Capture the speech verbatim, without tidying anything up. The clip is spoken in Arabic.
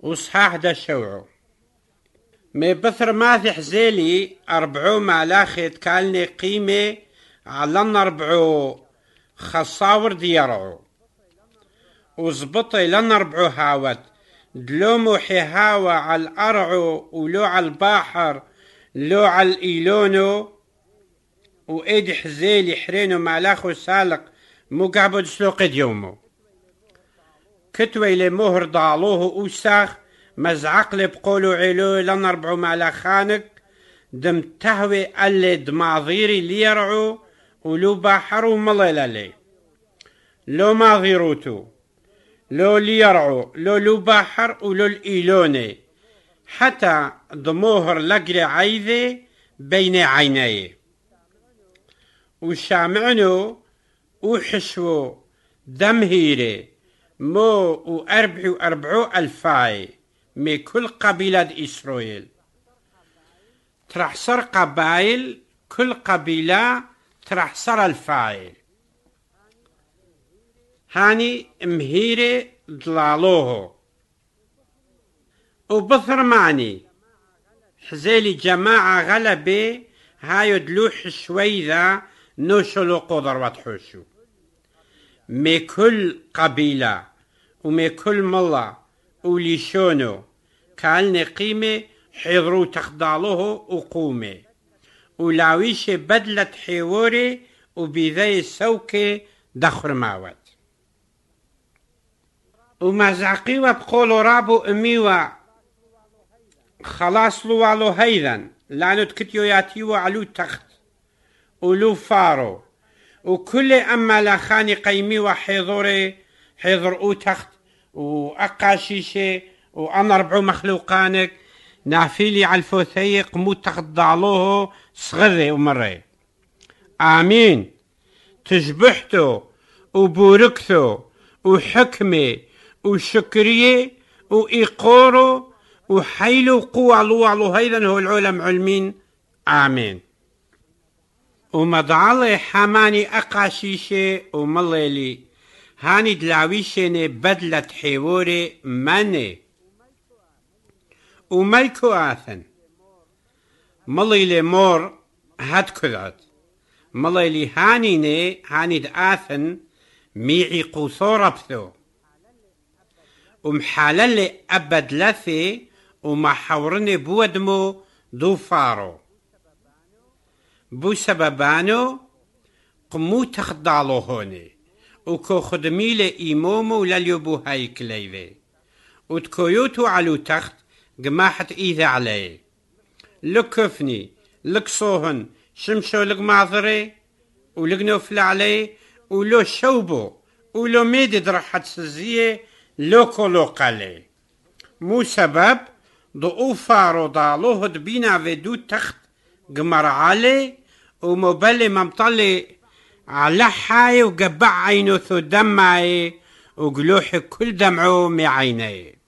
وصحاح دا شوعو مي بثر ماثي حزيلي أربعو مالاخي تكالني قيمة على نربعو خصاور ديارعو وزبطي لنربعو هاوت دلومو حيهاوة على الأرعو ولو على البحر لو على الإيلونو وإيد حزيلي حرينو مالاخو سالق مو قابد سلوقد يومو كتوي لمهر ضالوه أوساخ مزعق لي بقولو علو لنربعو مالاخانك دم تهوي اللي دماضيري ليرعو ولو بحر ومليلالي لو ماضيروتو لو ليرعو لو لو بحر ولو الإيلوني حتى ضموهر لقري عيذي بين عينيه وشامعنو وحشو دمهيري مو وأربع وأربعو ألفاي من كل قبيلة إسرائيل ترحصر قبائل كل قبيلة ترحصر الفايل هاني مهيري ضلالوه وبثر معني حزيلي جماعة غلبة هايو دلوح شويذا نوشلو قدر وتحوشو مي كل قبيلة ومي كل ملة وليشونو كالني قيمة حضرو تخضالوه وقومي ولاويش بدلة حيوري وبذي سوكي دخر ماوت ومزعقيوة بقولوا رابو اميوة خلاص لو علو هيذا لانو تكتيو ياتيو علو تخت ولو فارو وكل أما لخاني قيمي وحضوري حضر او تخت وأقاشيشي وأنا ربعو مخلوقانك نافيلي على الفوثيق مو تخضعلوه صغري ومري آمين تشبحتو وبوركتو وحكمي وشكري وإيقورو وحيلو قوة لو علو هيدا هو العلم علمين آمين ومضعلي حماني أقاشيشي ومليلي هاني دلاويشيني بدلة حيوري ماني وملكو آثن مليلي مور هاد كذات مليلي هانيني هاني دآثن ميعي قوثورة بثو ومحاللي أبد لثي ومحورني بودمو دو فارو بو سببانو قمو تخضالو هوني وكو خدميلي إيمومو لليوبو هاي كليفي وتكويوتو علو تخت قماحت إيذا عليه لكفني لكصوهن شمشو لك معذري ولقنوفل عليه ولو شوبو ولو ميدد راحت سزيه لوكو لوقالي مو سبب ضعو فارو ضالوه دبينا فيدو تخت قمر علي ومبلي ممطلي على حاي وقبع عينو ثو دمعي وقلوح كل دمعو معيني